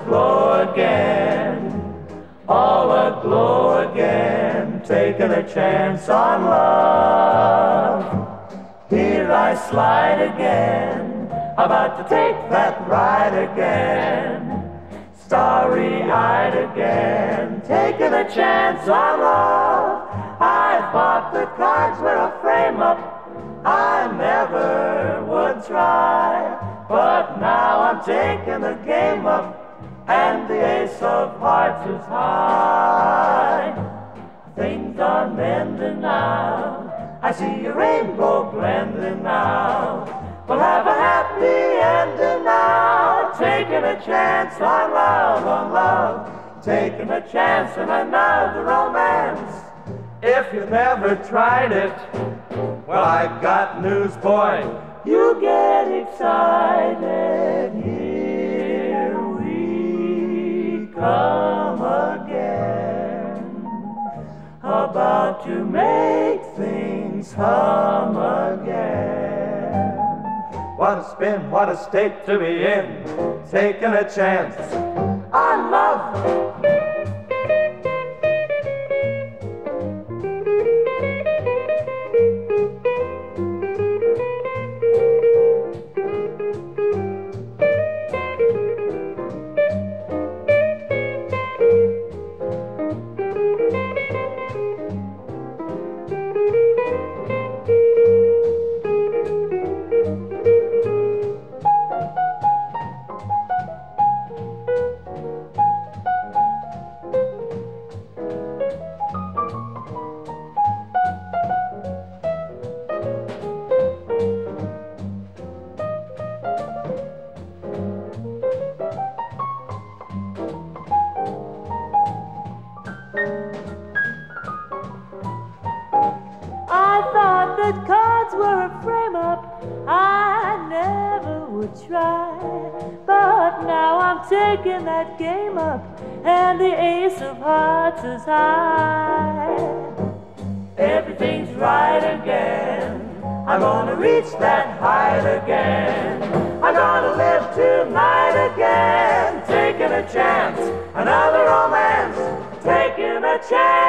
flow again, all aglow again, taking a chance on love. Here I slide again, about to take that ride again, starry-eyed again, taking a chance on love. I thought the cards were a frame-up, I never would try, but now I'm taking the game up, and the ace of hearts is high. Things are mending now, I see a rainbow blending now. We'll have a happy ending now, taking a chance on love, taking a chance on another romance. If you never tried it, well, I got news, boy. You get excited. Here we come again, about to make things hum again. What a spin, what a state to be in, taking a chance on love. I thought that cards were a frame-up, I never would try, but now I'm taking that game up, and the ace of hearts is high. Everything's right again, I'm gonna reach that height again, I'm gonna live tonight again, taking a chance, another romance, taking a chance.